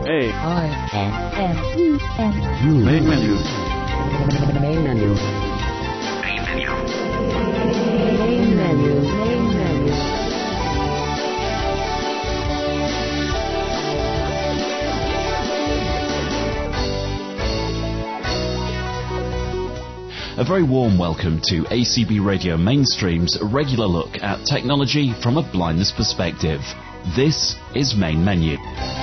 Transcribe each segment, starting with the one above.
A-I-M-E-N-U. Main menu. Main menu. Main menu. Main menu. Main menu. A very warm welcome to ACB Radio Mainstream's regular look at technology from a blindness perspective. This is Main Menu.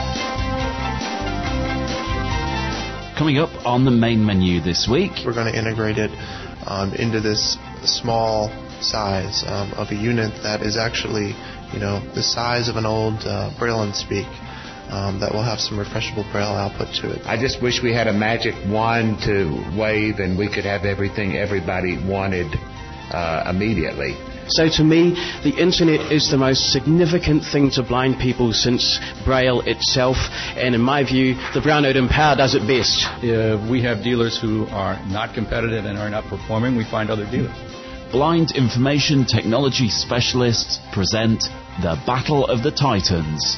Coming up on the Main Menu this week, we're going to integrate it into this small size of a unit that is actually, the size of an old Braille and Speak. That will have some refreshable Braille output to it. I just wish we had a magic wand to wave and we could have everything everybody wanted immediately. So to me, the internet is the most significant thing to blind people since Braille itself, and in my view, the Braille Note Empower does it best. If we have dealers who are not competitive and are not performing, we find other dealers. Blind information technology specialists present the Battle of the Titans.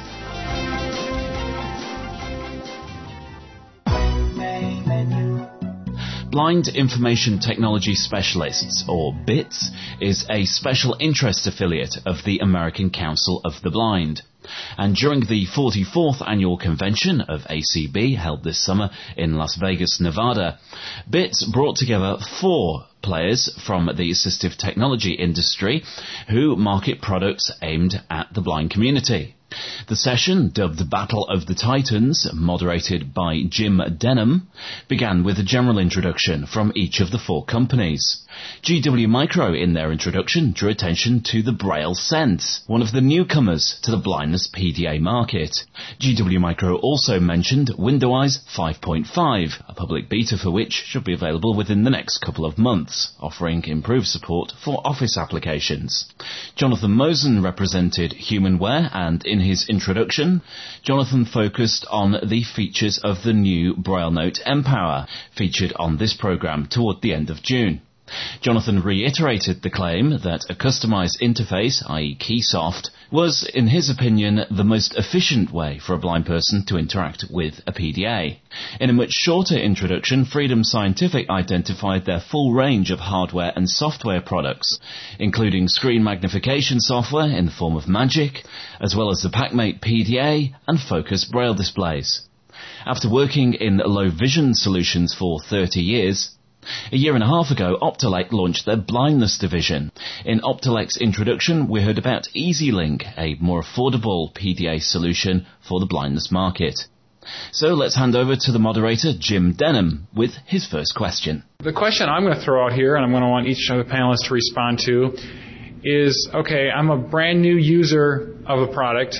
Blind Information Technology Specialists, or BITS, is a special interest affiliate of the American Council of the Blind. And during the 44th annual convention of ACB, held this summer in Las Vegas, Nevada, BITS brought together 4 players from the assistive technology industry who market products aimed at the blind community. The session, dubbed Battle of the Titans, moderated by Jim Denham, began with a general introduction from each of the 4 companies. GW Micro, in their introduction, drew attention to the Braille Sense, one of the newcomers to the blindness PDA market. GW Micro also mentioned WindowEyes 5.5, a public beta for which should be available within the next couple of months, offering improved support for Office applications. Jonathan Mosen represented Humanware, and in his introduction, Jonathan focused on the features of the new Braille Note Empower, featured on this program toward the end of June. Jonathan reiterated the claim that a customized interface, i.e. Keysoft, was, in his opinion, the most efficient way for a blind person to interact with a PDA. In a much shorter introduction, Freedom Scientific identified their full range of hardware and software products, including screen magnification software in the form of Magic, as well as the PacMate PDA and Focus Braille displays. After working in low vision solutions for 30 years, a year and a half ago, Optelec launched their blindness division. In Optelec's introduction, we heard about EasyLink, a more affordable PDA solution for the blindness market. So let's hand over to the moderator, Jim Denham, with his first question. The question I'm going to throw out here, and I'm going to want each of the panelists to respond to, is, okay, I'm a brand new user of a product.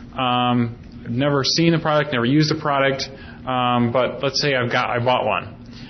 I've never seen the product, never used the product, but let's say I bought one.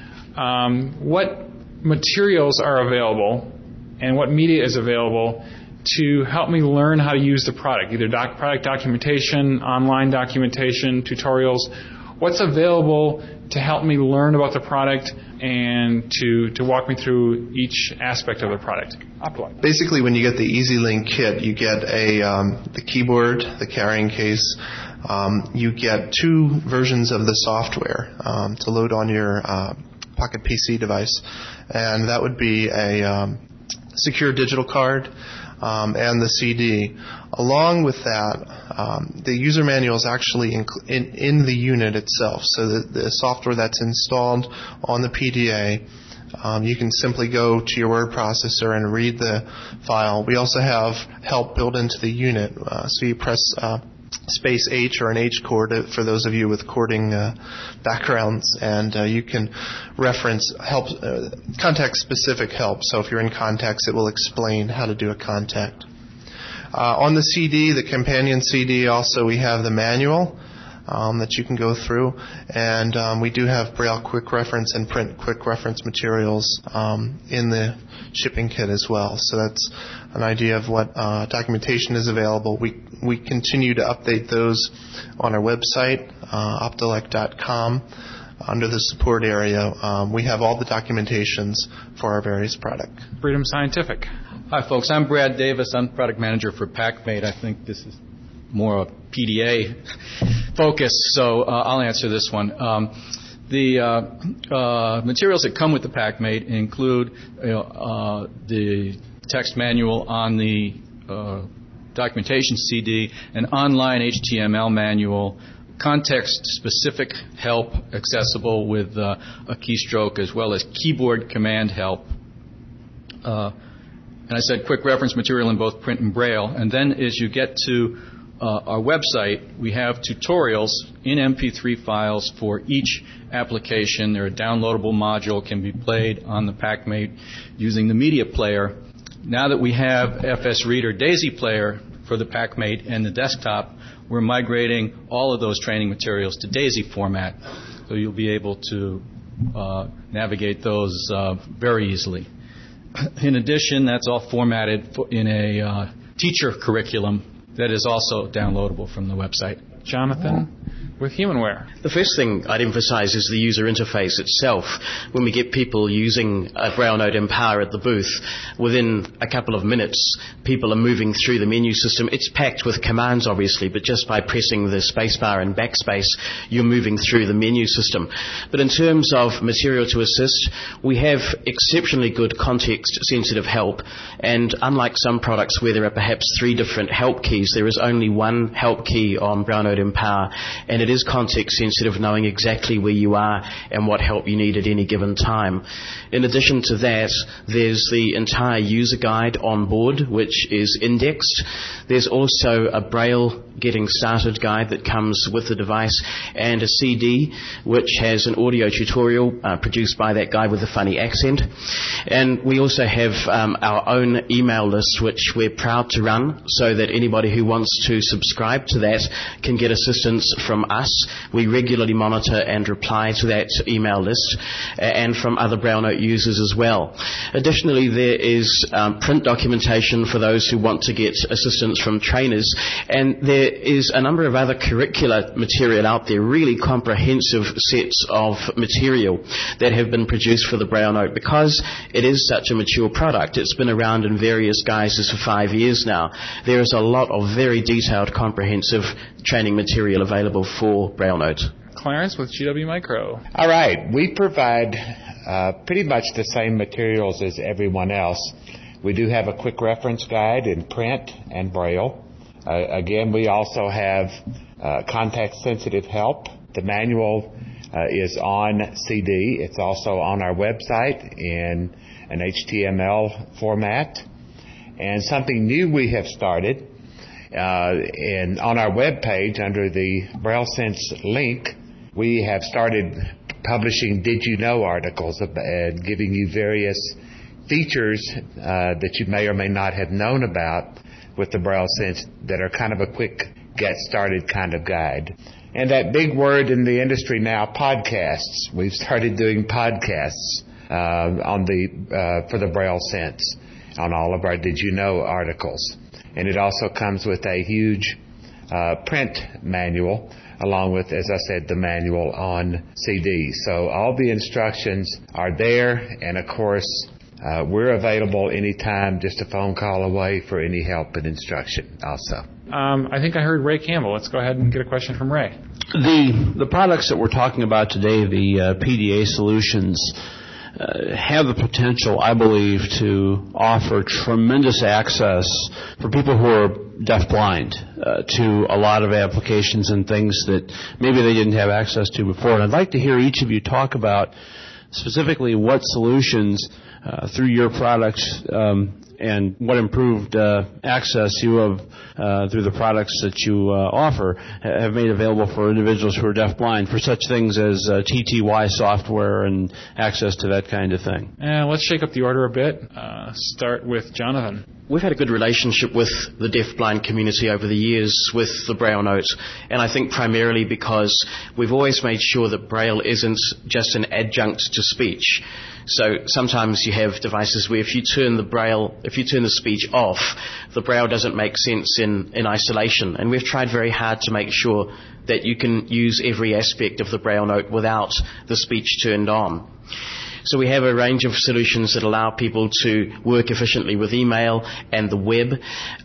What materials are available and what media is available to help me learn how to use the product, either product documentation, online documentation, tutorials. What's available to help me learn about the product and to walk me through each aspect of the product? Basically, when you get the EasyLink kit, you get the keyboard, the carrying case. You get 2 versions of the software to load on your Pocket PC device, and that would be a secure digital card and the CD. Along with that, the user manual is actually in the unit itself, so the software that's installed on the PDA, you can simply go to your word processor and read the file. We also have help built into the unit, so you press space H or an H chord for those of you with chording backgrounds, and you can reference help, context-specific help. So if you're in context, it will explain how to do a contact. On the CD, the companion CD, also we have the manual that you can go through, and we do have Braille quick reference and print quick reference materials in the shipping kit as well. So that's an idea of what documentation is available. We continue to update those on our website, optelec.com. Under the support area, we have all the documentations for our various products. Freedom Scientific. Hi, folks. I'm Brad Davis. I'm product manager for PacMate. I think this is more a PDA focus, so I'll answer this one. The materials that come with the PackMate include the text manual on the documentation CD, an online HTML manual, context-specific help accessible with a keystroke, as well as keyboard command help. And I said quick reference material in both print and Braille. And then as you get to our website, we have tutorials in MP3 files for each application. They're a downloadable module, can be played on the PackMate using the media player. Now that we have FS Reader Daisy Player for the PackMate and the desktop, we're migrating all of those training materials to Daisy format. So you'll be able to navigate those very easily. In addition, that's all formatted in a teacher curriculum that is also downloadable from the website. Jonathan, with HumanWare. The first thing I'd emphasize is the user interface itself. When we get people using a Braille Note Empower at the booth, within a couple of minutes, people are moving through the menu system. It's packed with commands, obviously, but just by pressing the spacebar and backspace, you're moving through the menu system. But in terms of material to assist, we have exceptionally good context-sensitive help, and unlike some products where there are perhaps 3 different help keys, there is only one help key on Braille Note Empower, and it is context sensitive, knowing exactly where you are and what help you need at any given time. In addition to that, there's the entire user guide on board, which is indexed. There's also a Braille Getting Started guide that comes with the device, and a CD which has an audio tutorial produced by that guy with a funny accent. And we also have our own email list, which we're proud to run, so that anybody who wants to subscribe to that can get assistance from us. We regularly monitor and reply to that email list, and from other Braille Note users as well. Additionally, there is print documentation for those who want to get assistance from trainers, and there is a number of other curricular material out there, really comprehensive sets of material that have been produced for the Braille Note. Because it is such a mature product, it's been around in various guises for 5 years now, there is a lot of very detailed, comprehensive training material available for Braille Note. Clarence with GW Micro. All right. We provide pretty much the same materials as everyone else. We do have a quick reference guide in print and Braille. Again, we also have context-sensitive help. The manual is on CD. It's also on our website in an HTML format. And something new we have started on our webpage under the BrailleSense link, we have started publishing Did You Know articles and giving you various features that you may or may not have known about with the BrailleSense that are kind of a quick get started kind of guide. And that big word in the industry now, podcasts. We've started doing podcasts for the BrailleSense on all of our Did You Know articles. And it also comes with a huge print manual, along with, as I said, the manual on CD. So all the instructions are there, and of course, we're available anytime, just a phone call away for any help and instruction also. I think I heard Ray Campbell. Let's go ahead and get a question from Ray. The products that we're talking about today, the PDA solutions, have the potential, I believe, to offer tremendous access for people who are deafblind to a lot of applications and things that maybe they didn't have access to before. And I'd like to hear each of you talk about specifically what solutions through your products and what improved access you have through the products that you offer have made available for individuals who are deafblind for such things as TTY software and access to that kind of thing. Let's shake up the order a bit. Start with Jonathan. We've had a good relationship with the deafblind community over the years with the Braille Note, and I think primarily because we've always made sure that Braille isn't just an adjunct to speech. So sometimes you have devices where if you turn the speech off, the Braille doesn't make sense in isolation. And we've tried very hard to make sure that you can use every aspect of the Braille Note without the speech turned on. So we have a range of solutions that allow people to work efficiently with email and the web.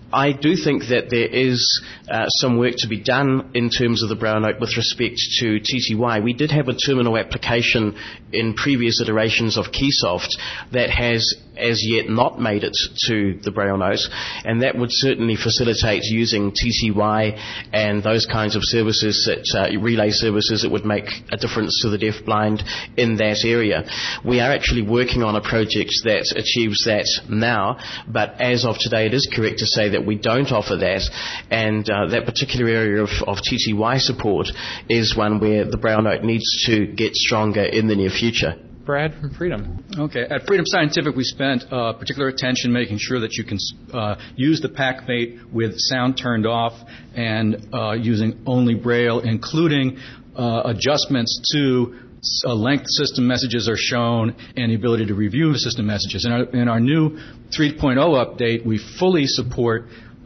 I do think that there is some work to be done in terms of the brown note with respect to TTY. We did have a terminal application in previous iterations of Keysoft that has as yet not made it to the Braille note, and that would certainly facilitate using TTY and those kinds of services, that relay services that would make a difference to the deafblind in that area. We are actually working on a project that achieves that now, but as of today it is correct to say that we don't offer that, and that particular area of TTY support is one where the Braille note needs to get stronger in the near future. Brad from Freedom. Okay. At Freedom Scientific, we spent particular attention making sure that you can use the PACmate with sound turned off and using only Braille, including adjustments to length system messages are shown and the ability to review the system messages. In our new 3.0 update, we fully support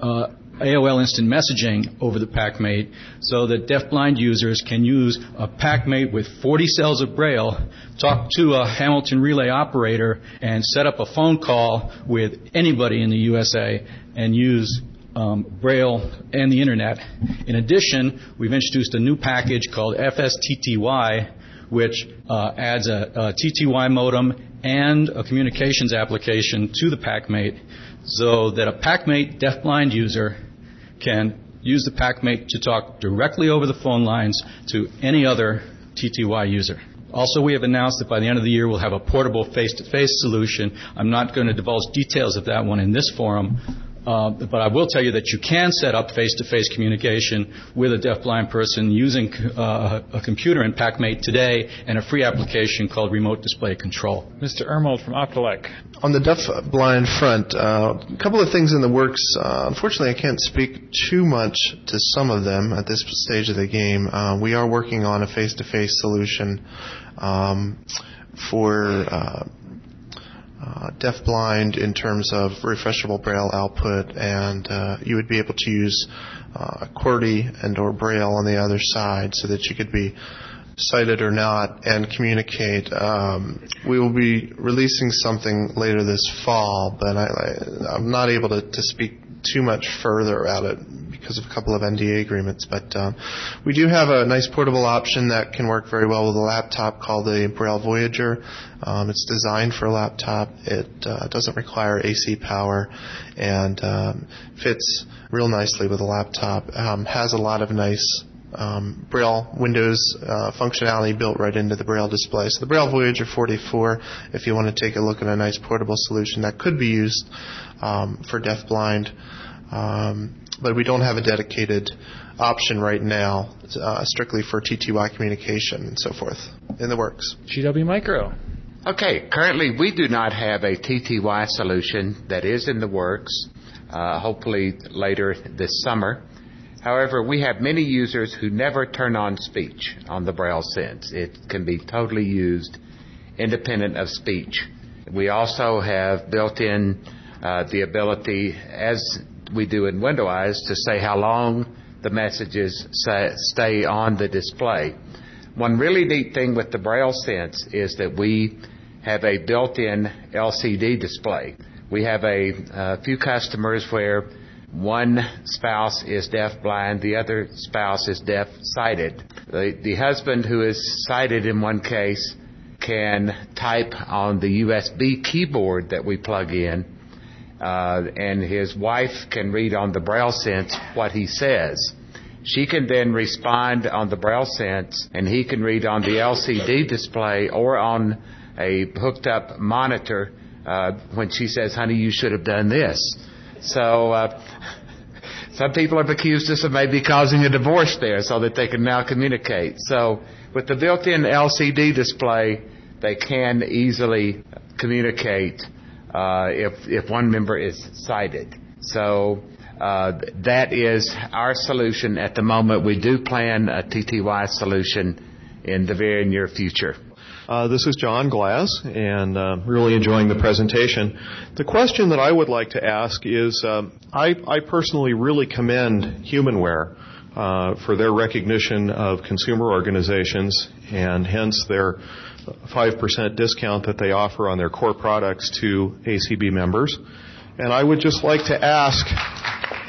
AOL Instant Messaging over the PACmate so that deafblind users can use a PACmate with 40 cells of Braille, talk to a Hamilton relay operator, and set up a phone call with anybody in the USA and use Braille and the Internet. In addition, we've introduced a new package called FSTTY, which adds a TTY modem and a communications application to the PACmate, so that a PACmate deafblind user can use the PACmate to talk directly over the phone lines to any other TTY user. Also, we have announced that by the end of the year we'll have a portable face-to-face solution. I'm not going to divulge details of that one in this forum, but I will tell you that you can set up face-to-face communication with a deafblind person using a computer in PACmate today and a free application called Remote Display Control. Mr. Ermold from Optelec. On the deafblind front, a couple of things in the works. Unfortunately, I can't speak too much to some of them at this stage of the game. We are working on a face-to-face solution for deafblind in terms of refreshable Braille output, and you would be able to use QWERTY and or Braille on the other side so that you could be sighted or not and communicate. We will be releasing something later this fall, but I'm not able to speak too much further about it because of a couple of NDA agreements, but we do have a nice portable option that can work very well with a laptop called the Braille Voyager. It's designed for a laptop. It doesn't require AC power and fits real nicely with a laptop. Has a lot of nice Braille Windows functionality built right into the Braille display. So the Braille Voyager 44, if you want to take a look at a nice portable solution that could be used for deafblind, but we don't have a dedicated option right now strictly for TTY communication and so forth in the works. GW Micro. Okay, currently we do not have a TTY solution. That is in the works, hopefully later this summer. However, we have many users who never turn on speech on the Braille Sense. It can be totally used independent of speech. We also have built in the ability, as we do in WindowEyes, to say how long the messages stay on the display. One really neat thing with the Braille Sense is that we have a built-in LCD display. We have a few customers where one spouse is deafblind, the other spouse is deaf-sighted. The husband who is sighted in one case can type on the USB keyboard that we plug in, and his wife can read on the Braille Sense what he says. She can then respond on the Braille Sense, and he can read on the LCD display or on a hooked-up monitor when she says, "Honey, you should have done this." So some people have accused us of maybe causing a divorce there so that they can now communicate. So with the built-in LCD display, they can easily communicate if one member is sighted. So that is our solution at the moment. We do plan a TTY solution in the very near future. This is John Glass, and really enjoying the presentation. The question that I would like to ask is, I personally really commend HumanWare for their recognition of consumer organizations and hence their 5% discount that they offer on their core products to ACB members. And I would just like to ask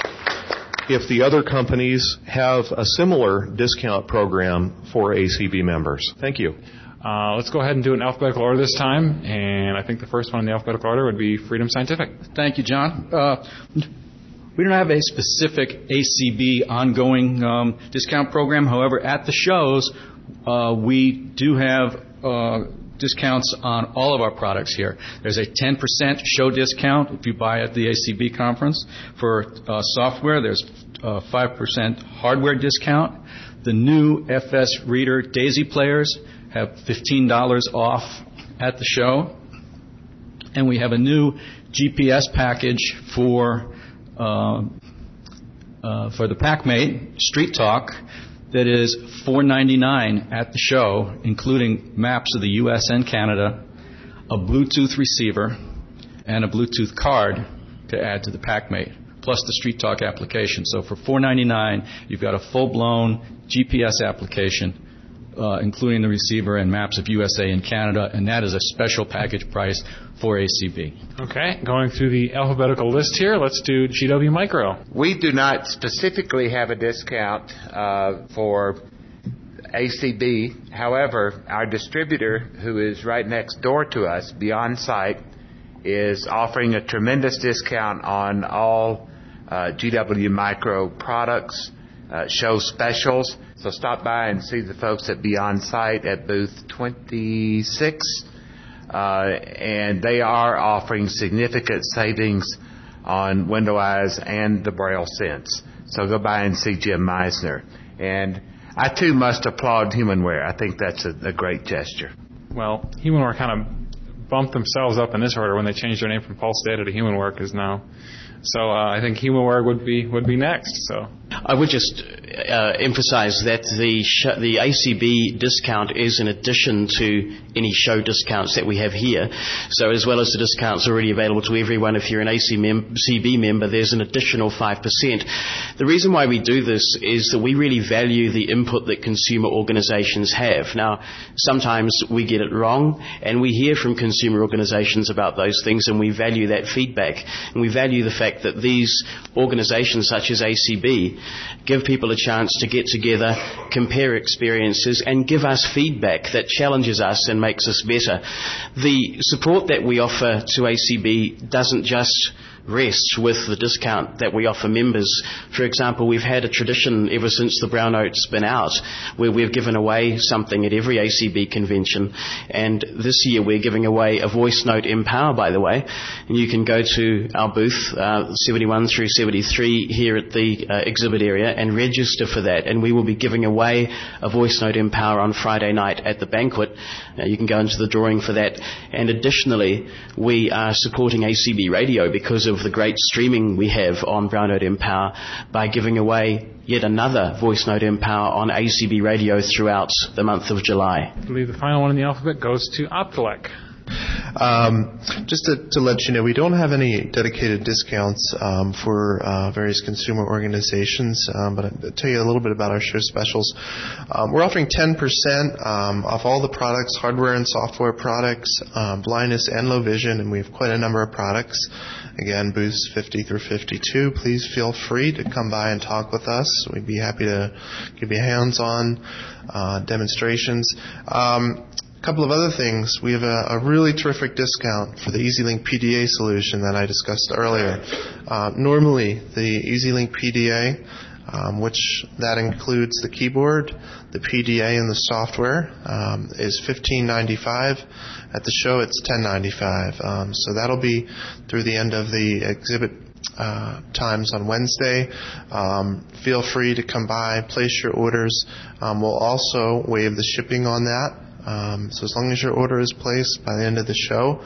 if the other companies have a similar discount program for ACB members. Thank you. Let's go ahead and do an alphabetical order this time, and I think the first one in the alphabetical order would be Freedom Scientific. Thank you, John. We don't have a specific ACB ongoing discount program. However, at the shows, we do have discounts on all of our products here. There's a 10% show discount if you buy at the ACB conference. For software, there's 5% hardware discount. The new FS Reader Daisy players have $15 off at the show. And we have a new GPS package for the PackMate Street Talk that is $4.99 at the show, including maps of the U.S. and Canada, a Bluetooth receiver, and a Bluetooth card to add to the PackMate, plus the Street Talk application. So for $4.99, you've got a full-blown GPS application, including the receiver and maps of USA and Canada, and that is a special package price for ACB. Okay, going through the alphabetical list here, let's do GW Micro. We do not specifically have a discount for ACB. However, our distributor, who is right next door to us, Beyond Sight, is offering a tremendous discount on all GW Micro products, show specials. So stop by and see the folks at Beyond Sight at booth 26. And they are offering significant savings on Window Eyes and the Braille Sense. So go by and see Jim Meisner. And I, too, must applaud Humanware. I think that's a great gesture. Well, Humanware kind of bumped themselves up in this order when they changed their name from Pulse Data to Humanware, because now. So I think Humanware would be next. So I would just emphasize that the ACB discount is in addition to any show discounts that we have here. So as well as the discounts already available to everyone, if you're an ACB member, there's an additional 5%. The reason why we do this is that we really value the input that consumer organizations have. Now, sometimes we get it wrong, and we hear from consumer organizations about those things, and we value that feedback. And we value the fact that these organizations such as ACB give people a chance to get together, compare experiences, and give us feedback that challenges us and makes us better. The support that we offer to ACB doesn't just rest with the discount that we offer members. For example, we've had a tradition ever since the Brown Note's been out where we've given away something at every ACB convention, and this year we're giving away a Voice Note Empower, by the way, and you can go to our booth 71 through 73 here at the exhibit area and register for that, and we will be giving away a Voice Note Empower on Friday night at the banquet. You can go into the drawing for that, and additionally we are supporting ACB Radio because of the great streaming we have on Brown Note Empower by giving away yet another Voice Note Empower on ACB Radio throughout the month of July. I believe the final one in the alphabet goes to Optelec. Just to let you know, we don't have any dedicated discounts for various consumer organizations, but I'll tell you a little bit about our show specials. We're offering 10% off all the products, hardware and software products, blindness and low vision, and we have quite a number of products. Again, booths 50 through 52. Please feel free to come by and talk with us. We'd be happy to give you hands-on demonstrations. A couple of other things. We have a really terrific discount for the EasyLink PDA solution that I discussed earlier. Normally, the EasyLink PDA, which that includes the keyboard, the PDA, and the software, is $15.95. At the show, it's $10.95. So that'll be through the end of the exhibit times on Wednesday. Feel free to come by, place your orders. We'll also waive the shipping on that. So as long as your order is placed by the end of the show,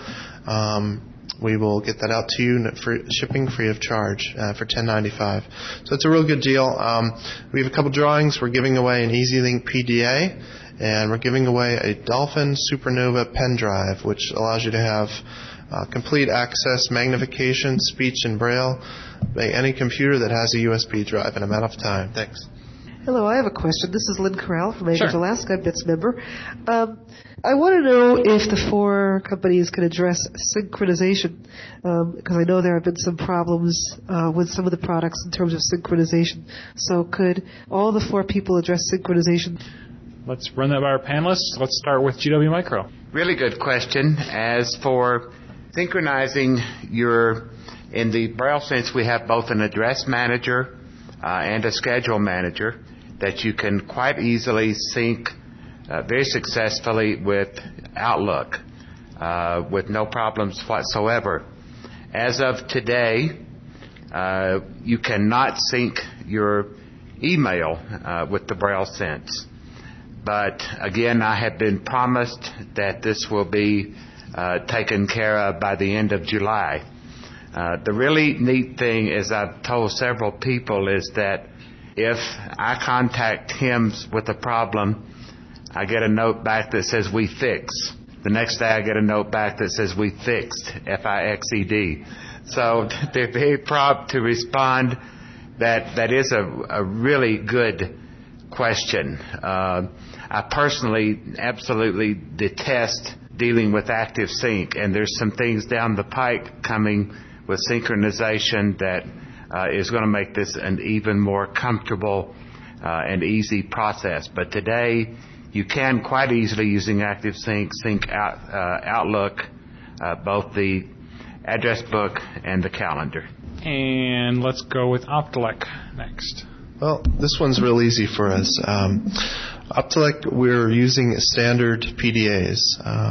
we will get that out to you for shipping free of charge for $10.95. So it's a real good deal. We have a couple drawings. We're giving away an EasyLink PDA, and we're giving away a Dolphin Supernova pen drive, which allows you to have complete access, magnification, speech, and braille by any computer that has a USB drive, and I'm out of time. Thanks. Hello, I have a question. This is Lynn Corral from Anchorage, Alaska, a BITS member. I want to know if the 4 companies can address synchronization, because I know there have been some problems with some of the products in terms of synchronization. So could all the 4 people address synchronization? Let's run that by our panelists. Let's start with GW Micro. Really good question. As for synchronizing in the Braille sense, we have both an address manager and a schedule manager that you can quite easily sync very successfully with Outlook with no problems whatsoever. As of today, you cannot sync your email with the Braille sense. But again, I have been promised that this will be taken care of by the end of July. The really neat thing, as I've told several people, is that if I contact HIMS with a problem, I get a note back that says we fix. The next day I get a note back that says we fixed, F-I-X-E-D. So they're very prompt to respond. That is a really good question. I personally absolutely detest dealing with ActiveSync, and there's some things down the pike coming with synchronization that is going to make this an even more comfortable and easy process. But today, you can quite easily, using ActiveSync, sync Outlook, both the address book and the calendar. And let's go with Optelec next. Well, this one's real easy for us. Optelec, we're using standard PDAs.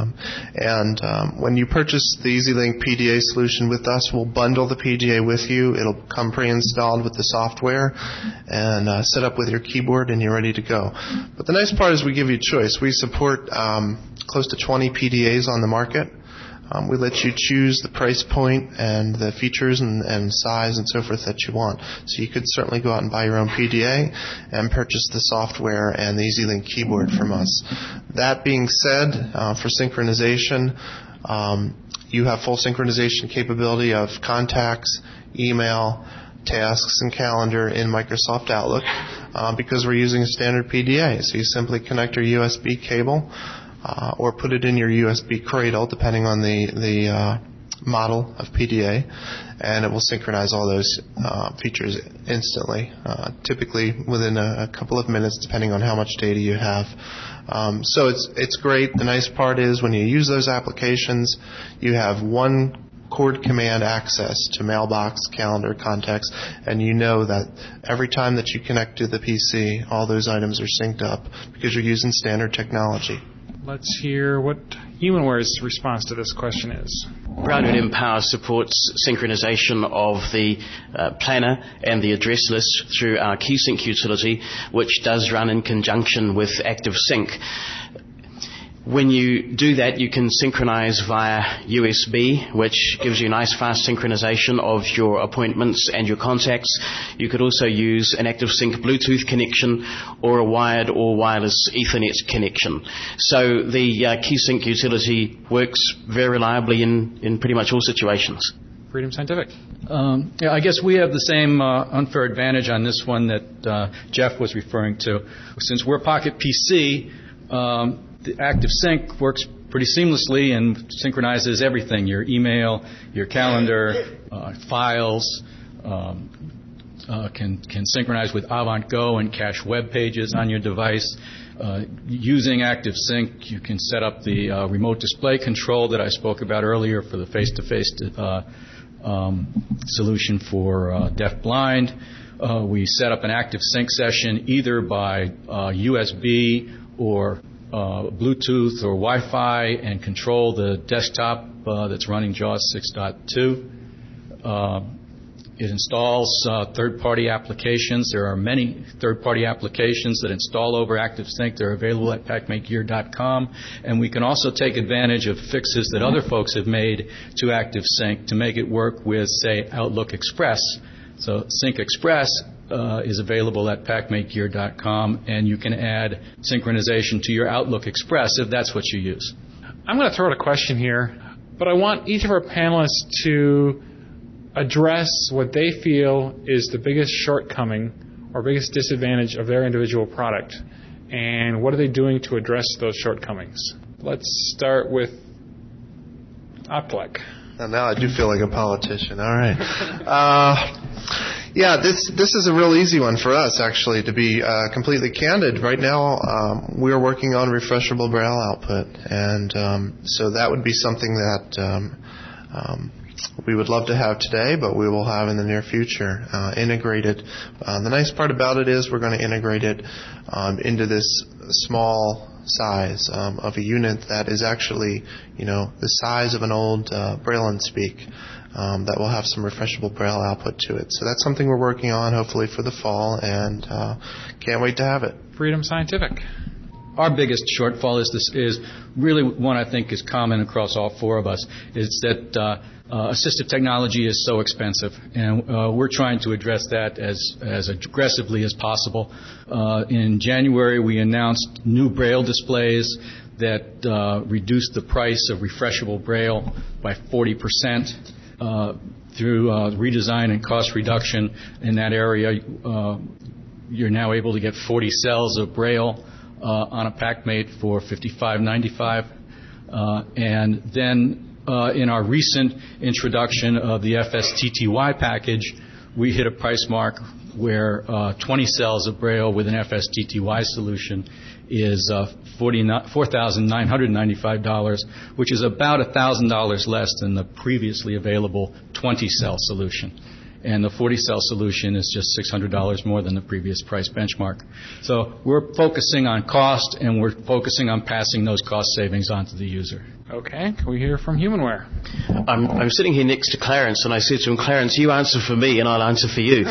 When you purchase the EasyLink PDA solution with us, we'll bundle the PDA with you. It'll come pre-installed with the software and set up with your keyboard, and you're ready to go. But the nice part is we give you choice. We support close to 20 PDAs on the market. We let you choose the price point and the features and size and so forth that you want. So you could certainly go out and buy your own PDA and purchase the software and the EasyLink keyboard from us. That being said, for synchronization, you have full synchronization capability of contacts, email, tasks, and calendar in Microsoft Outlook because we're using a standard PDA. So you simply connect your USB cable or put it in your USB cradle, depending on the model of PDA, and it will synchronize all those features instantly, typically within a couple of minutes, depending on how much data you have. So it's great. The nice part is when you use those applications, you have one cord command access to mailbox, calendar, contacts, and you know that every time that you connect to the PC, all those items are synced up because you're using standard technology. Let's hear what HumanWare's response to this question is. Brown Note Empower supports synchronization of the planner and the address list through our KeySync utility, which does run in conjunction with ActiveSync. When you do that, you can synchronize via USB, which gives you nice fast synchronization of your appointments and your contacts. You could also use an ActiveSync Bluetooth connection or a wired or wireless Ethernet connection. So the KeySync utility works very reliably in pretty much all situations. Freedom Scientific. Yeah, I guess we have the same unfair advantage on this one that Jeff was referring to. Since we're Pocket PC, the ActiveSync works pretty seamlessly and synchronizes everything, your email, your calendar, files, can synchronize with AvantGo and cache web pages on your device. Using ActiveSync, you can set up the remote display control that I spoke about earlier for the face-to-face solution for deaf-blind. We set up an ActiveSync session either by USB or Bluetooth or Wi-Fi and control the desktop that's running JAWS 6.2. It installs third-party applications. There are many third-party applications that install over ActiveSync. They're available at PacMakeGear.com. And we can also take advantage of fixes that other folks have made to ActiveSync to make it work with, say, Outlook Express. So Sync Express is available at PacMakeGear.com, and you can add synchronization to your Outlook Express if that's what you use. I'm going to throw out a question here, but I want each of our panelists to address what they feel is the biggest shortcoming or biggest disadvantage of their individual product, and what are they doing to address those shortcomings? Let's start with Optelec. Now I do feel like a politician. All right. This is a real easy one for us, actually, to be completely candid. Right now, we are working on refreshable Braille output, and so that would be something that we would love to have today, but we will have in the near future, integrated. The nice part about it is we're going to integrate it into this small size of a unit that is actually, the size of an old Braille and Speak, that will have some refreshable Braille output to it. So that's something we're working on, hopefully for the fall, and can't wait to have it. Freedom Scientific. Our biggest shortfall is really one I think is common across all four of us, is that assistive technology is so expensive, and we're trying to address that as aggressively as possible. In January, we announced new Braille displays that reduced the price of refreshable Braille by 40%. Through redesign and cost reduction in that area, you're now able to get 40 cells of Braille on a pack mate for $55.95. And then in our recent introduction of the FSTTY package, we hit a price mark where 20 cells of Braille with an FSTTY solution is $4,995, which is about $1,000 less than the previously available 20-cell solution. And the 40-cell solution is just $600 more than the previous price benchmark. So we're focusing on cost, and we're focusing on passing those cost savings on to the user. Okay, can we hear from Humanware? I'm sitting here next to Clarence, and I said to him, Clarence, you answer for me, and I'll answer for you.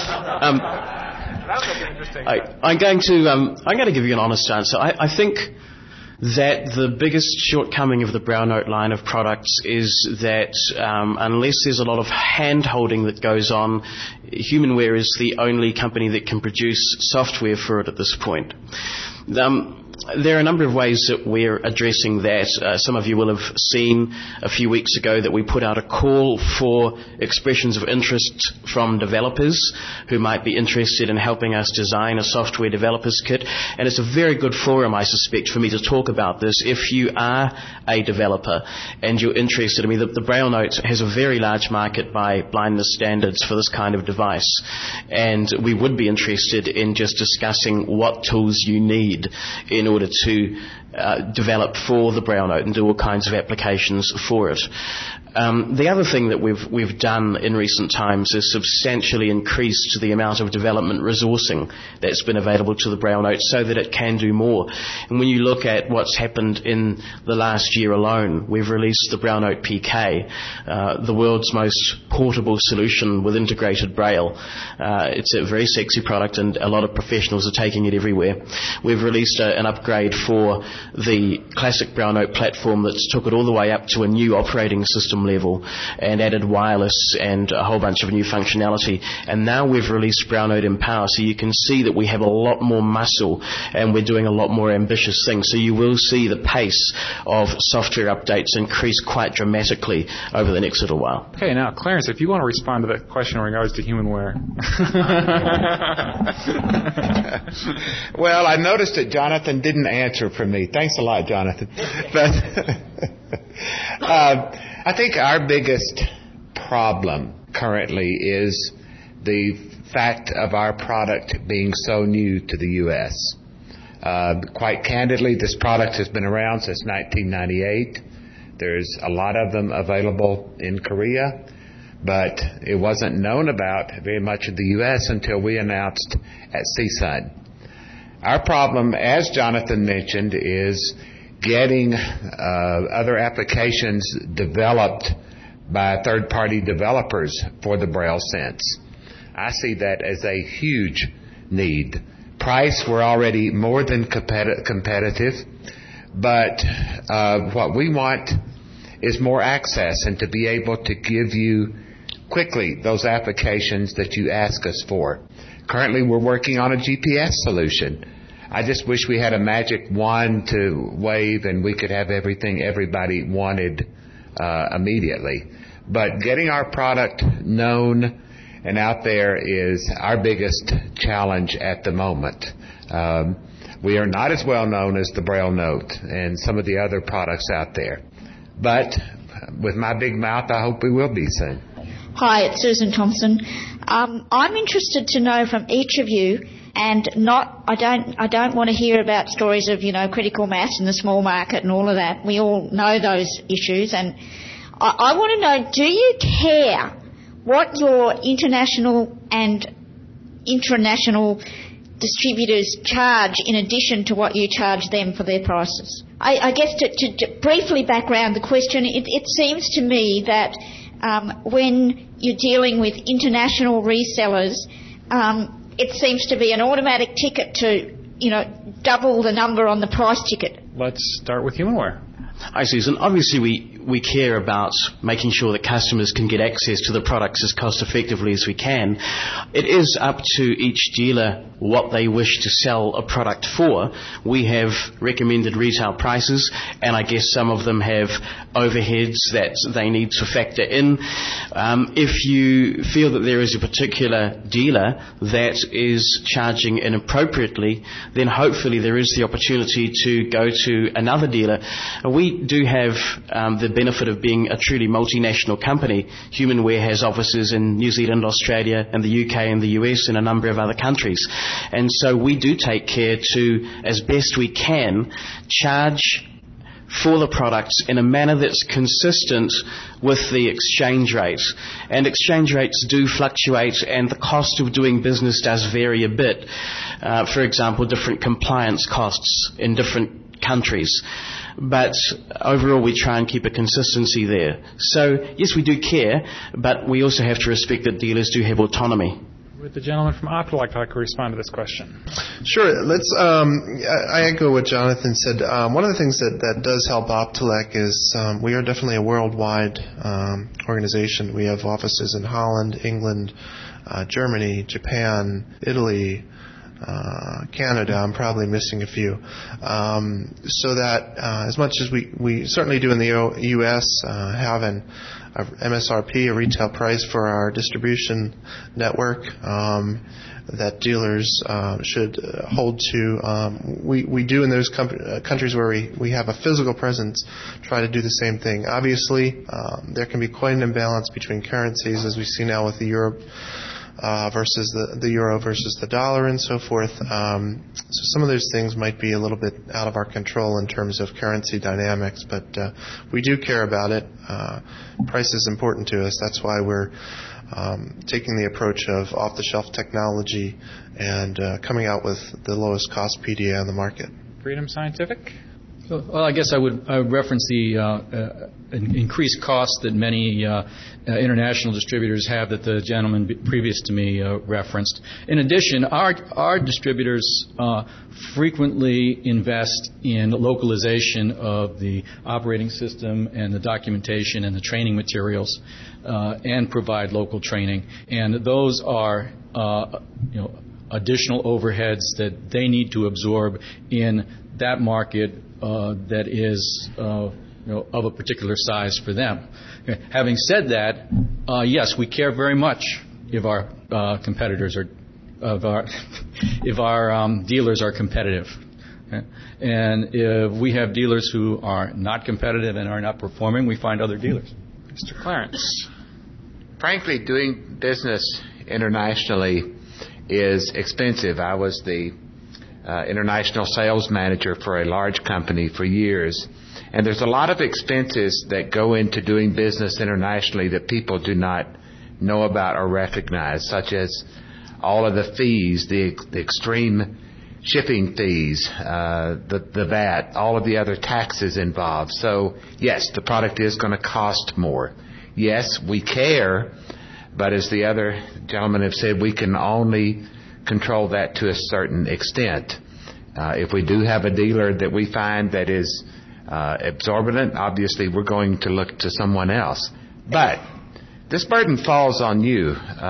I'm going to give you an honest answer. I think that the biggest shortcoming of the Braille Note line of products is that unless there's a lot of hand-holding that goes on, Humanware is the only company that can produce software for it at this point. There are a number of ways that we're addressing that. Some of you will have seen a few weeks ago that we put out a call for expressions of interest from developers who might be interested in helping us design a software developers kit. And it's a very good forum, I suspect, for me to talk about this. If you are a developer and you're interested, the Braille Note has a very large market by blindness standards for this kind of device. And we would be interested in just discussing what tools you need in order to develop for the Braille Note and do all kinds of applications for it. The other thing that we've done in recent times is substantially increased the amount of development resourcing that's been available to the Braille Note so that it can do more. And when you look at what's happened in the last year alone, we've released the Braille Note PK, the world's most portable solution with integrated Braille. It's a very sexy product, and a lot of professionals are taking it everywhere. We've released an upgrade for the classic Braille Note platform that's took it all the way up to a new operating system level and added wireless and a whole bunch of new functionality. And now we've released Braille Note Empower, so you can see that we have a lot more muscle and we're doing a lot more ambitious things. So you will see the pace of software updates increase quite dramatically over the next little while. Okay, now Clarence, if you want to respond to that question in regards to Humanware. Well, I noticed that Jonathan didn't answer for me. Thanks a lot, Jonathan. But I think our biggest problem currently is the fact of our product being so new to the U.S. Quite candidly, this product has been around since 1998. There's a lot of them available in Korea, but it wasn't known about very much in the U.S. until we announced at CSUN. Our problem, as Jonathan mentioned, is getting other applications developed by third-party developers for the Braille Sense. I see that as a huge need. Price, we're already more than competitive, but what we want is more access and to be able to give you quickly those applications that you ask us for. Currently, we're working on a GPS solution. I just wish we had a magic wand to wave and we could have everything everybody wanted immediately. But getting our product known And out there is our biggest challenge at the moment. We are not as well known as the Braille Note and some of the other products out there. But with my big mouth, I hope we will be soon. Hi, it's Susan Thompson. I'm interested to know from each of you, and I don't want to hear about stories of, critical mass in the small market and all of that. We all know those issues, and I want to know, do you care what your international and intranational distributors charge in addition to what you charge them for their prices? I guess to briefly background the question, it seems to me that when you're dealing with international resellers, it seems to be an automatic ticket to, double the number on the price ticket. Let's start with Humanware. Hi, Susan. Obviously, we care about making sure that customers can get access to the products as cost effectively as we can. It is up to each dealer what they wish to sell a product for. We have recommended retail prices, and I guess some of them have overheads that they need to factor in. If you feel that there is a particular dealer that is charging inappropriately, then hopefully there is the opportunity to go to another dealer. We do have the benefit of being a truly multinational company. Humanware has offices in New Zealand, Australia, and the UK and the US and a number of other countries. And so we do take care to, as best we can, charge for the products in a manner that's consistent with the exchange rate. And exchange rates do fluctuate, and the cost of doing business does vary a bit. For example, different compliance costs in different countries. But overall, we try and keep a consistency there. So, yes, we do care, but we also have to respect that dealers do have autonomy. Would the gentleman from Optelec like to respond to this question? Sure. I echo what Jonathan said. One of the things that does help Optelec is we are definitely a worldwide organization. We have offices in Holland, England, Germany, Japan, Italy, Canada. I'm probably missing a few. So that as much as we certainly do in the U.S. have an MSRP, a retail price for our distribution network that dealers should hold to. We do in those countries where we have a physical presence try to do the same thing. Obviously, there can be quite an imbalance between currencies, as we see now with the euro versus the euro versus the dollar and so forth. So some of those things might be a little bit out of our control in terms of currency dynamics, but we do care about it. Price is important to us. That's why we're taking the approach of off-the-shelf technology and coming out with the lowest cost PDA on the market. Freedom Scientific? Well, I guess I would reference the increased costs that many international distributors have that the gentleman previous to me referenced. In addition, our distributors frequently invest in localization of the operating system and the documentation and the training materials and provide local training. And those are additional overheads that they need to absorb in that market that is of a particular size for them. Having said that, yes, we care very much if our competitors are if our dealers are competitive. And if we have dealers who are not competitive and are not performing, we find other dealers. Mr. Clarence. Frankly, doing business internationally is expensive. I was the international sales manager for a large company for years. And there's a lot of expenses that go into doing business internationally that people do not know about or recognize, such as all of the fees, the extreme shipping fees, the VAT, all of the other taxes involved. So, yes, the product is going to cost more. Yes, we care, but as the other gentlemen have said, we can only control that to a certain extent. If we do have a dealer that we find that is exorbitant, obviously we're going to look to someone else. But this burden falls on you,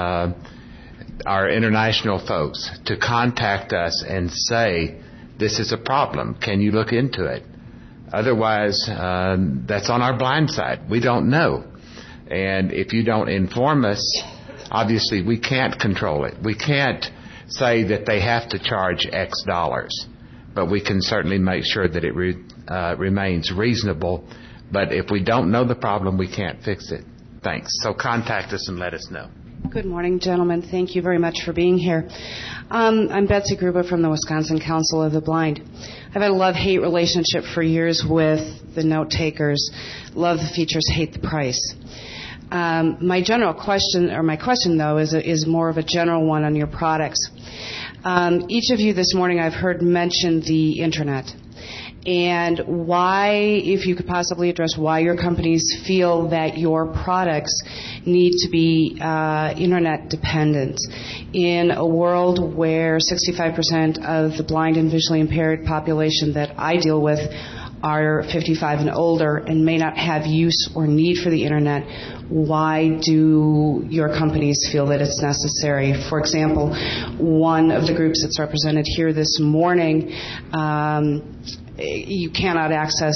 our international folks, to contact us and say, this is a problem. Can you look into it? Otherwise, that's on our blind side. We don't know. And if you don't inform us obviously we can't control it. We can't say that they have to charge X dollars, but we can certainly make sure that it remains reasonable. But if we don't know the problem, we can't fix it. Thanks. So contact us and let us know. Good morning, gentlemen. Thank you very much for being here. I'm Betsy Gruber from the Wisconsin Council of the Blind. I've had a love-hate relationship for years with the note takers. Love the features, hate the price. My question though is more of a general one on your products. Each of you this morning I've heard mention the internet. And why, if you could possibly address why your companies feel that your products need to be internet dependent in a world where 65% of the blind and visually impaired population that I deal with are 55 and older and may not have use or need for the internet. Why do your companies feel that it's necessary? For example, one of the groups that's represented here this morning, you cannot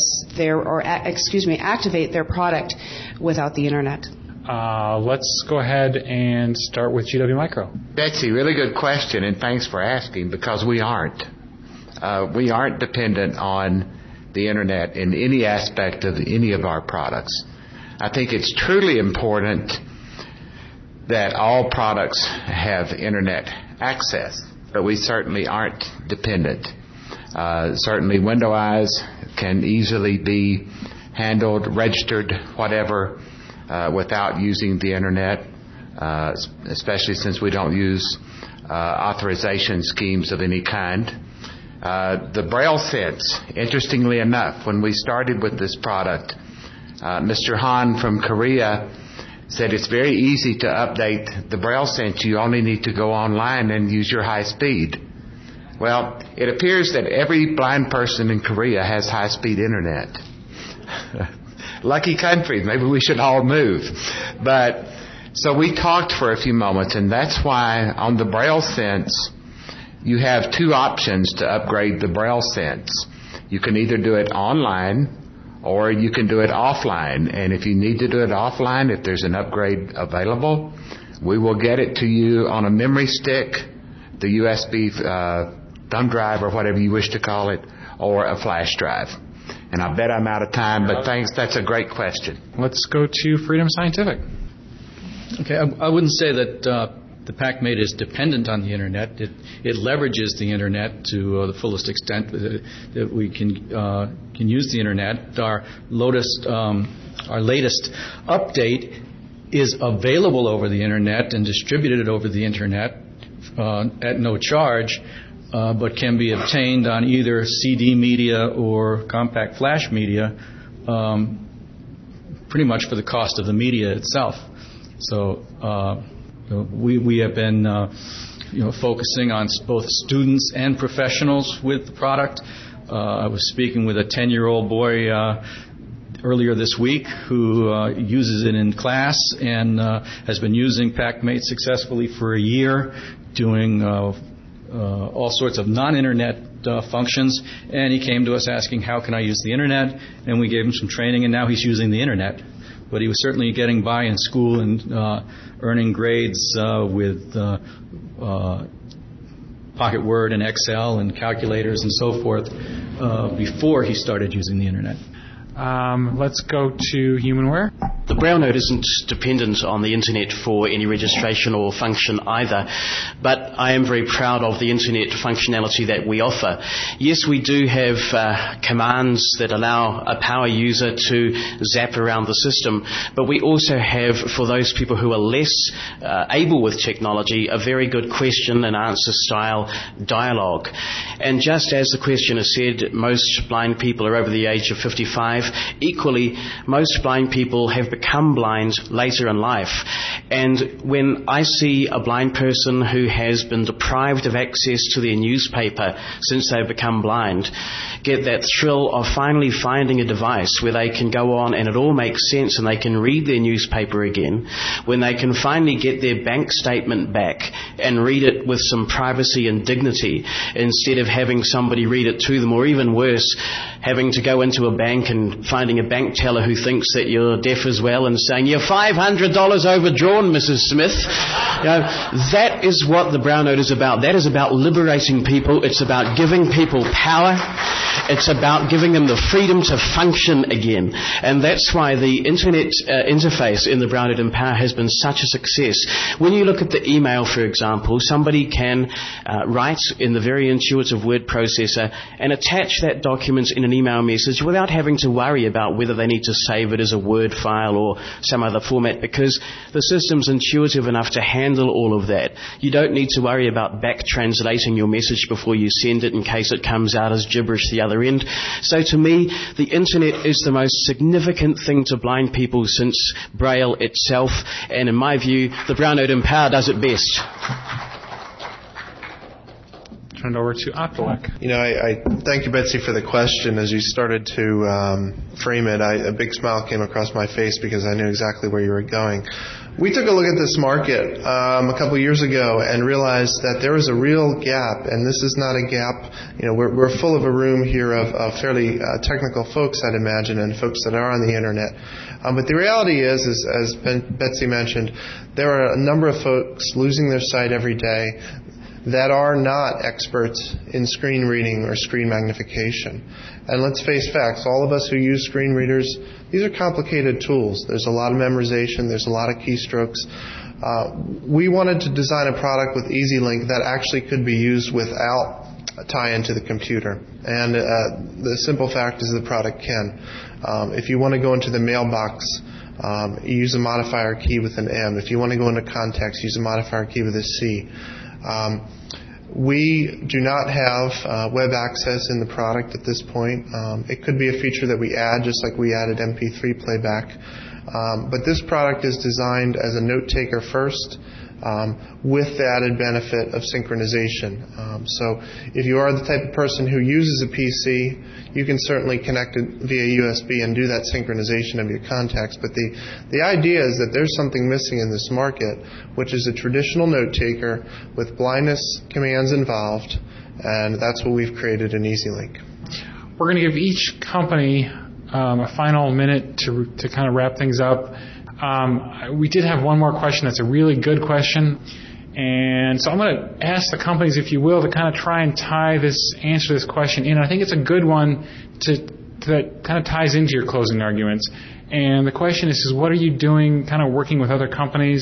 activate their product without the internet. Let's go ahead and start with GW Micro. Betsy, really good question, and thanks for asking, because we aren't. We aren't dependent on the internet in any aspect of any of our products. I think it's truly important that all products have internet access, but we certainly aren't dependent. Certainly window eyes can easily be handled, registered, whatever, without using the internet, especially since we don't use authorization schemes of any kind. The Braille Sense, interestingly enough, when we started with this product, Mr. Han from Korea said it's very easy to update the Braille Sense. You only need to go online and use your high speed. Well, it appears that every blind person in Korea has high-speed internet. Lucky country. Maybe we should all move. But so we talked for a few moments, and that's why on the Braille Sense, you have two options to upgrade the Braille Sense. You can either do it online or you can do it offline. And if you need to do it offline, if there's an upgrade available, we will get it to you on a memory stick, the USB thumb drive or whatever you wish to call it, or a flash drive. And I bet I'm out of time, but thanks. That's a great question. Let's go to Freedom Scientific. Okay, I wouldn't say that the PacMate is dependent on the internet. It leverages the internet to the fullest extent that we can use the internet. Our latest update is available over the internet and distributed over the internet at no charge, but can be obtained on either CD media or compact flash media, pretty much for the cost of the media itself. So we have been focusing on both students and professionals with the product. I was speaking with a 10-year-old boy earlier this week who uses it in class and has been using PacMate successfully for a year, doing all sorts of non-internet functions, and he came to us asking, how can I use the internet? And we gave him some training, and now he's using the internet. But he was certainly getting by in school and earning grades with Pocket Word and Excel and calculators and so forth before he started using the internet. Let's go to HumanWare. The Braille Note isn't dependent on the internet for any registration or function either, but I am very proud of the internet functionality that we offer. Yes, we do have commands that allow a power user to zap around the system, but we also have, for those people who are less able with technology, a very good question and answer style dialogue. And just as the questioner said, most blind people are over the age of 55. Equally, most blind people have become blind later in life. And when I see a blind person who has been deprived of access to their newspaper since they've become blind, get that thrill of finally finding a device where they can go on and it all makes sense and they can read their newspaper again, when they can finally get their bank statement back and read it with some privacy and dignity instead of having somebody read it to them, or even worse, having to go into a bank and finding a bank teller who thinks that you're deaf as well well and saying, "You're $500 overdrawn, Mrs. Smith." That is what the Brown Note is about. That is about liberating people. It's about giving people power. It's about giving them the freedom to function again. And that's why the internet interface in the Brown Note Empower has been such a success. When you look at the email, for example, somebody can write in the very intuitive word processor and attach that document in an email message without having to worry about whether they need to save it as a Word file or some other format, because the system's intuitive enough to handle all of that. You don't need to worry about back translating your message before you send it in case it comes out as gibberish the other end. So to me, the internet is the most significant thing to blind people since Braille itself, and in my view, the Brown Note Empower does it best. Turn it over to Optelec. I thank you, Betsy, for the question. As you started to frame it, a big smile came across my face because I knew exactly where you were going. We took a look at this market a couple of years ago and realized that there was a real gap, and this is not a gap. We're full of a room here of fairly technical folks, I'd imagine, and folks that are on the internet. But the reality is, as Betsy mentioned, there are a number of folks losing their sight every day that are not experts in screen reading or screen magnification. And let's face facts, all of us who use screen readers, these are complicated tools. There's a lot of memorization, there's a lot of keystrokes. We wanted to design a product with EasyLink that actually could be used without a tie-in to the computer. And the simple fact is the product can. If you want to go into the mailbox, you use a modifier key with an M. If you want to go into contacts, use a modifier key with a C. We do not have web access in the product at this point. It could be a feature that we add, just like we added MP3 playback. But this product is designed as a note taker first, with the added benefit of synchronization. So if you are the type of person who uses a PC, you can certainly connect it via USB and do that synchronization of your contacts. But the idea is that there's something missing in this market, which is a traditional note taker with blindness commands involved, and that's what we've created in EasyLink. We're going to give each company a final minute to kind of wrap things up. We did have one more question that's a really good question. And so I'm going to ask the companies, if you will, to kind of try and tie this answer to this question in. I think it's a good one that kind of ties into your closing arguments. And the question is what are you doing, kind of working with other companies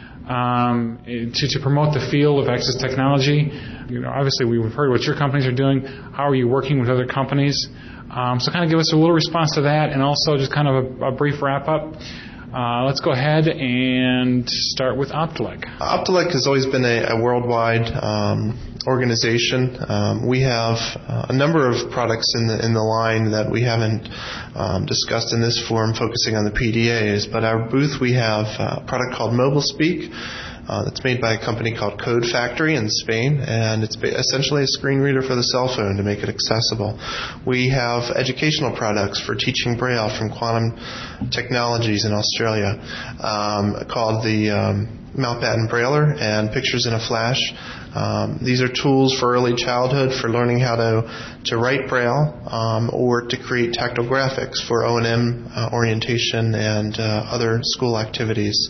to promote the field of access technology? Obviously we've heard what your companies are doing. How are you working with other companies? So kind of give us a little response to that, and also just kind of a brief wrap-up. Let's go ahead and start with Optelec. Optelec has always been a worldwide organization. We have a number of products in the line that we haven't discussed in this forum, focusing on the PDAs. But our booth, we have a product called MobileSpeak. That's made by a company called Code Factory in Spain, and it's essentially a screen reader for the cell phone to make it accessible. We have educational products for teaching Braille from Quantum Technologies in Australia, called the Mountbatten Brailler and Pictures in a Flash. These are tools for early childhood for learning how to write Braille or to create tactile graphics for O&M orientation and other school activities.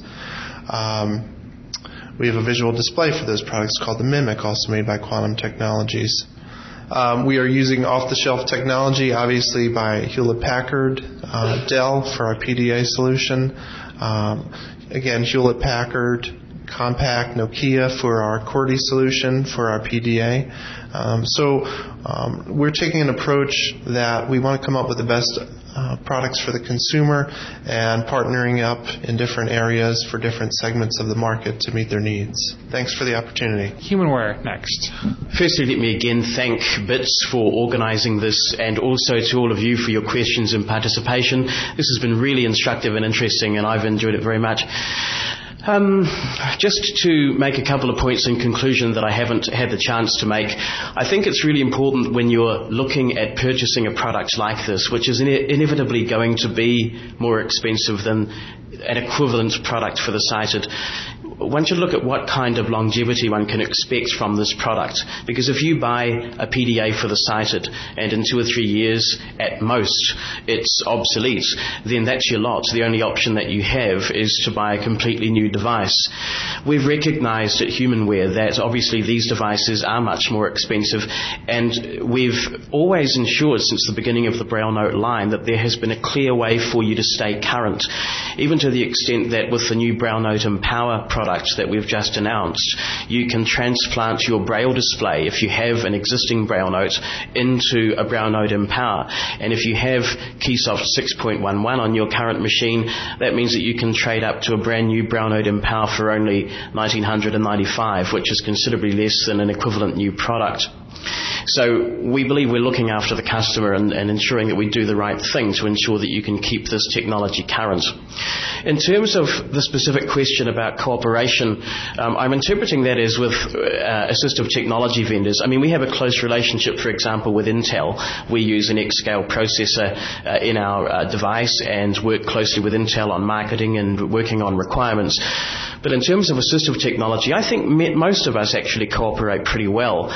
We have a visual display for those products called the Mimic, also made by Quantum Technologies. We are using off-the-shelf technology, obviously, by Hewlett-Packard, Dell for our PDA solution. Again, Hewlett-Packard, Compaq, Nokia for our QWERTY solution for our PDA. So we're taking an approach that we want to come up with the best products for the consumer and partnering up in different areas for different segments of the market to meet their needs. Thanks for the opportunity. Humanware next. Firstly, let me again thank BITS for organising this, and also to all of you for your questions and participation. This has been really instructive and interesting, and I've enjoyed it very much. Just to make a couple of points in conclusion that I haven't had the chance to make, I think it's really important when you're looking at purchasing a product like this, which is inevitably going to be more expensive than an equivalent product for the sighted. one should look at what kind of longevity one can expect from this product. Because if you buy a PDA for the sighted and in 2 or 3 years at most it's obsolete, then that's your lot. The only option that you have is to buy a completely new device. We've recognized at Humanware that obviously these devices are much more expensive, and we've always ensured since the beginning of the Braille Note line that there has been a clear way for you to stay current, even to the extent that with the new Braille Note Empower product that we've just announced, you can transplant your Braille display if you have an existing Braille Note into a Braille Note Empower. And if you have Keysoft 6.11 on your current machine, that means that you can trade up to a brand new Braille Note Empower for only $1,995, which is considerably less than an equivalent new product. So we believe we're looking after the customer and ensuring that we do the right thing to ensure that you can keep this technology current. In terms of the specific question about cooperation, I'm interpreting that as with assistive technology vendors. I mean, we have a close relationship, for example, with Intel. We use an X-Scale processor in our device and work closely with Intel on marketing and working on requirements. But in terms of assistive technology, I think most of us actually cooperate pretty well.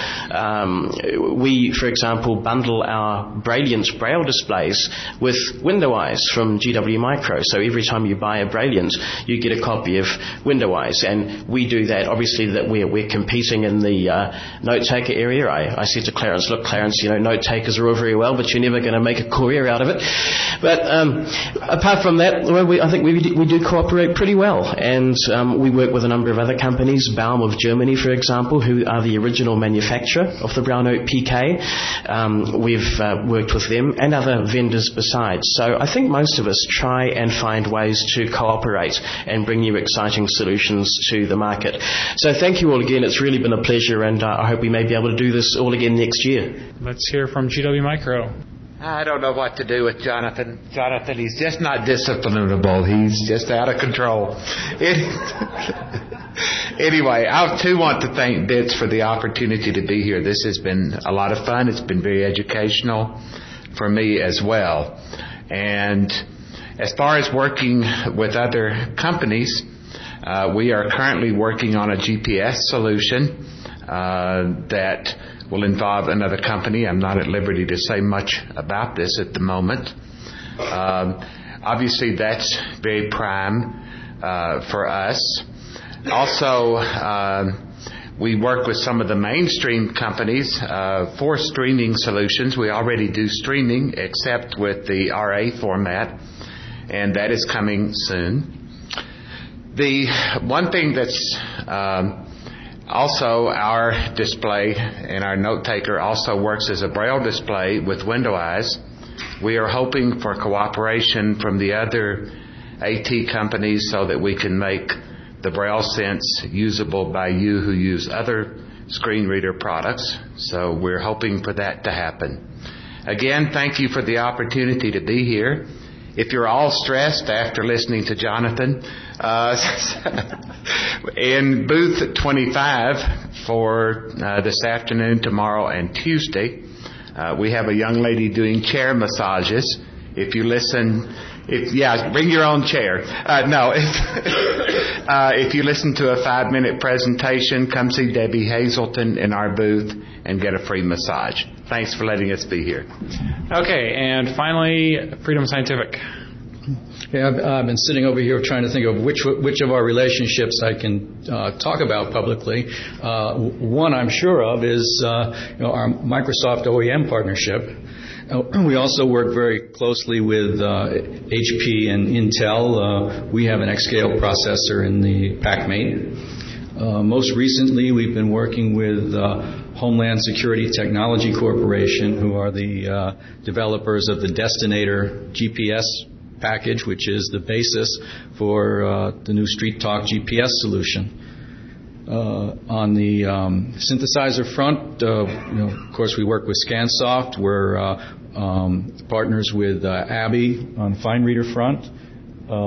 We, for example, bundle our Brilliant Braille displays with WindowEyes from GW Micro. So every time you buy a Brilliant, you get a copy of WindowEyes. And we do that, obviously, that we're competing in the note-taker area. I said to Clarence, look, Clarence, note-takers are all very well, but you're never going to make a career out of it. But apart from that, I think we do cooperate pretty well. And we work with a number of other companies, Baum of Germany, for example, who are the original manufacturer of the Braille Note PK. We've worked with them and other vendors besides. So I think most of us try and find ways to cooperate and bring new exciting solutions to the market. So thank you all again. It's really been a pleasure, and I hope we may be able to do this all again next year. Let's hear from GW Micro. I don't know what to do with Jonathan. Jonathan, he's just not disciplinable. He's just out of control. Anyway, I too want to thank BITS for the opportunity to be here. This has been a lot of fun. It's been very educational for me as well. And as far as working with other companies, we are currently working on a GPS solution that will involve another company. I'm not at liberty to say much about this at the moment. Obviously, that's very prime for us. Also, we work with some of the mainstream companies for streaming solutions. We already do streaming, except with the RA format, and that is coming soon. The one thing that's also, our display and our note taker also works as a Braille display with WindowEyes. We are hoping for cooperation from the other AT companies so that we can make the Braille Sense usable by you who use other screen reader products. So we're hoping for that to happen. Again, thank you for the opportunity to be here. If you're all stressed after listening to Jonathan, in booth 25 for this afternoon, tomorrow, and Tuesday, we have a young lady doing chair massages. If you listen, bring your own chair. If you listen to a 5-minute presentation, come see Debbie Hazelton in our booth and get a free massage. Thanks for letting us be here. Okay, and finally, Freedom Scientific. Yeah, I've been sitting over here trying to think of which of our relationships I can talk about publicly. One I'm sure of is our Microsoft OEM partnership. We also work very closely with HP and Intel. We have an X-Scale processor in the PACmate. Most recently, we've been working with Homeland Security Technology Corporation, who are the developers of the Destinator GPS package, which is the basis for the new Street Talk GPS solution. On the synthesizer front, of course, we work with Scansoft. We're partners with Abby on Fine Reader front.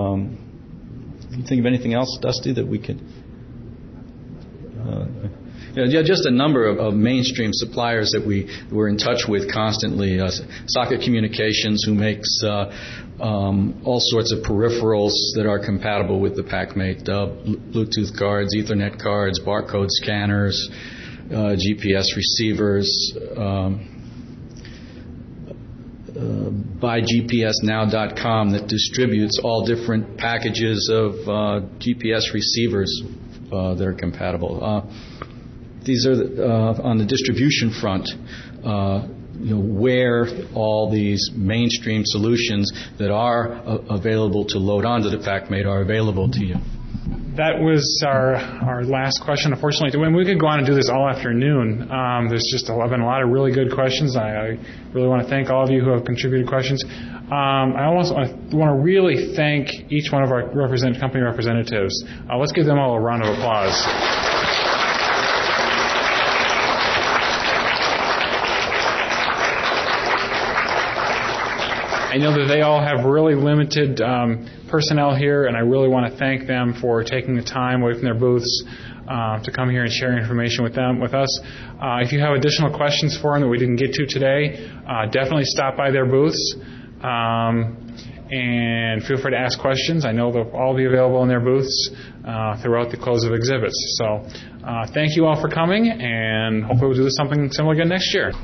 Can you think of anything else, Dusty, that we could... just a number of mainstream suppliers that we're in touch with constantly. Socket Communications, who makes all sorts of peripherals that are compatible with the PackMate, Bluetooth cards, Ethernet cards, barcode scanners, GPS receivers, BuyGPSNow.com that distributes all different packages of GPS receivers that are compatible. These are on the distribution front, where all these mainstream solutions that are available to load onto the PackMate are available to you. That was our last question. Unfortunately, we could go on and do this all afternoon. There's just been a lot of really good questions. I really want to thank all of you who have contributed questions. I also want to really thank each one of our company representatives. Let's give them all a round of applause. I know that they all have really limited personnel here, and I really want to thank them for taking the time away from their booths to come here and share information with us. If you have additional questions for them that we didn't get to today, definitely stop by their booths and feel free to ask questions. I know they'll all be available in their booths throughout the close of exhibits. So thank you all for coming, and hopefully we'll do something similar again next year.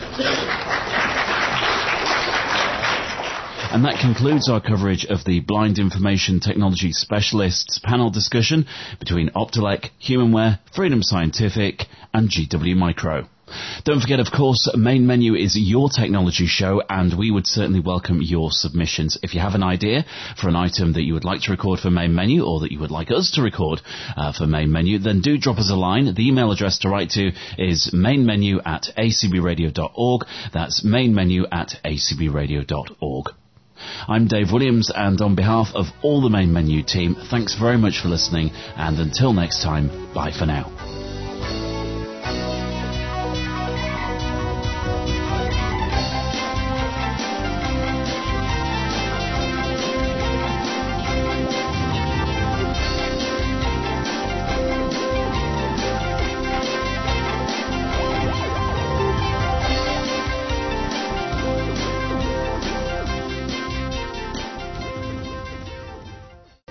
And that concludes our coverage of the Blind Information Technology Specialists panel discussion between Optelec, HumanWare, Freedom Scientific, and GW Micro. Don't forget, of course, Main Menu is your technology show, and we would certainly welcome your submissions. If you have an idea for an item that you would like to record for Main Menu, or that you would like us to record for Main Menu, then do drop us a line. The email address to write to is mainmenu@acbradio.org. That's mainmenu@acbradio.org. I'm Dave Williams, and on behalf of all the Main Menu team, thanks very much for listening, and until next time, bye for now.